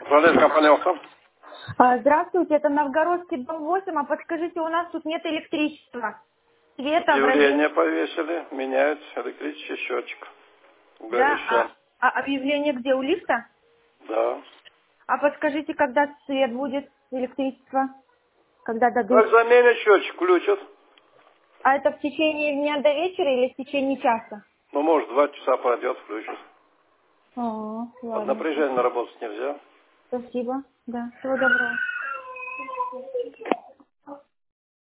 Управляет компания «Окна». Здравствуйте, это Новгородский дом 8, а подскажите, у нас тут нет электричества. Света в районе... Объявление повесили, меняют электрический счетчик. Да, Горящая. объявление где, у лифта? Да. А подскажите, когда свет будет, электричество? Когда Как дадут? заменят счетчик, включат. А это в течение дня до вечера или в течение часа? Ну, может, 2 часа пройдет, включат. Под Ладно. напряжением работать нельзя. Спасибо. Да, всего доброго.